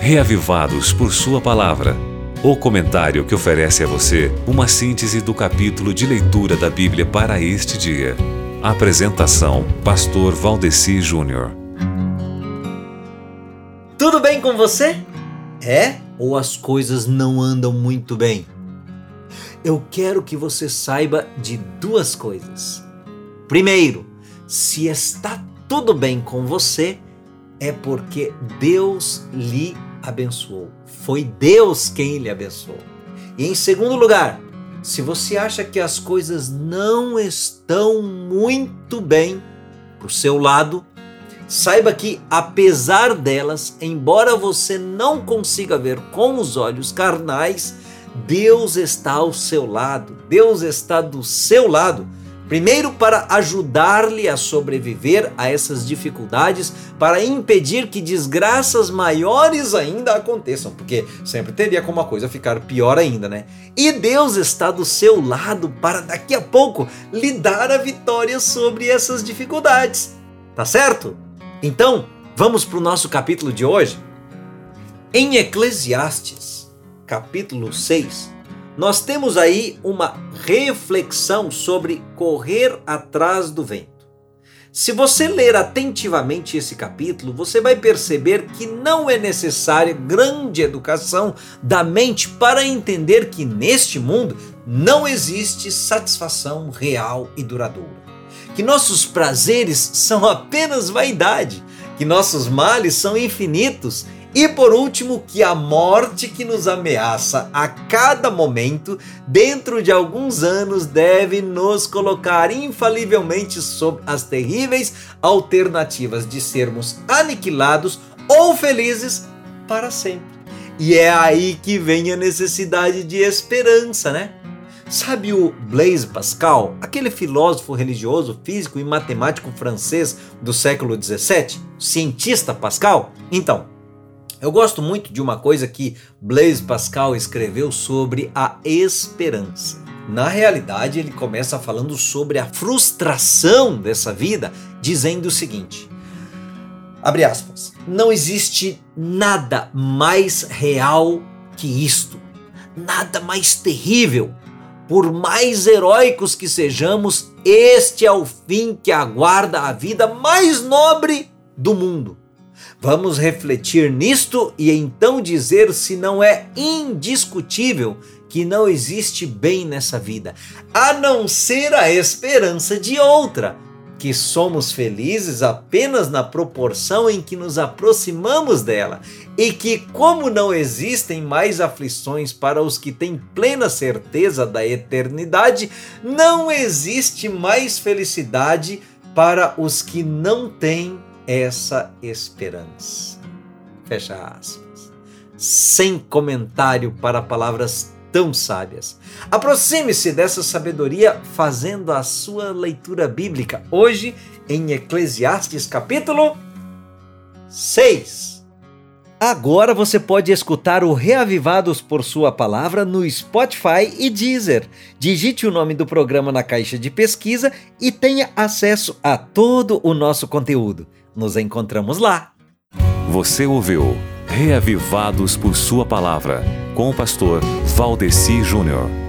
Reavivados por Sua Palavra. O comentário que oferece a você uma síntese do capítulo de leitura da Bíblia para este dia. Apresentação: Pastor Valdeci Júnior. Tudo bem com você? Ou as coisas não andam muito bem? Eu quero que você saiba de duas coisas. Primeiro, se está tudo bem com você, é porque Deus lhe abençoou. Foi Deus quem lhe abençoou. E em segundo lugar, se você acha que as coisas não estão muito bem para o seu lado, saiba que apesar delas, embora você não consiga ver com os olhos carnais, Deus está ao seu lado. Deus está do seu lado. Primeiro, para ajudar-lhe a sobreviver a essas dificuldades, para impedir que desgraças maiores ainda aconteçam, porque sempre teria como a coisa ficar pior ainda, né? E Deus está do seu lado para daqui a pouco lhe dar a vitória sobre essas dificuldades. Tá certo? Então, vamos para o nosso capítulo de hoje. Em Eclesiastes, capítulo 6, nós temos aí uma reflexão sobre correr atrás do vento. Se você ler atentivamente esse capítulo, você vai perceber que não é necessária grande educação da mente para entender que neste mundo não existe satisfação real e duradoura. Que nossos prazeres são apenas vaidade, que nossos males são infinitos. E por último, que a morte que nos ameaça a cada momento, dentro de alguns anos, deve nos colocar infalivelmente sob as terríveis alternativas de sermos aniquilados ou felizes para sempre. E é aí que vem a necessidade de esperança, né? Sabe o Blaise Pascal, aquele filósofo religioso, físico e matemático francês do século XVII? Cientista Pascal? Então, eu gosto muito de uma coisa que Blaise Pascal escreveu sobre a esperança. Na realidade, ele começa falando sobre a frustração dessa vida, dizendo o seguinte, abre aspas, não existe nada mais real que isto, nada mais terrível. Por mais heróicos que sejamos, este é o fim que aguarda a vida mais nobre do mundo. Vamos refletir nisto e então dizer se não é indiscutível que não existe bem nessa vida, a não ser a esperança de outra, que somos felizes apenas na proporção em que nos aproximamos dela e que, como não existem mais aflições para os que têm plena certeza da eternidade, não existe mais felicidade para os que não têm essa esperança. Fecha aspas. Sem comentário para palavras tão sábias. Aproxime-se dessa sabedoria fazendo a sua leitura bíblica hoje em Eclesiastes capítulo 6. Agora você pode escutar o Reavivados por Sua Palavra no Spotify e Deezer. Digite o nome do programa na caixa de pesquisa e tenha acesso a todo o nosso conteúdo. Nos encontramos lá. Você ouviu Reavivados por Sua Palavra, com o pastor Valdeci Júnior.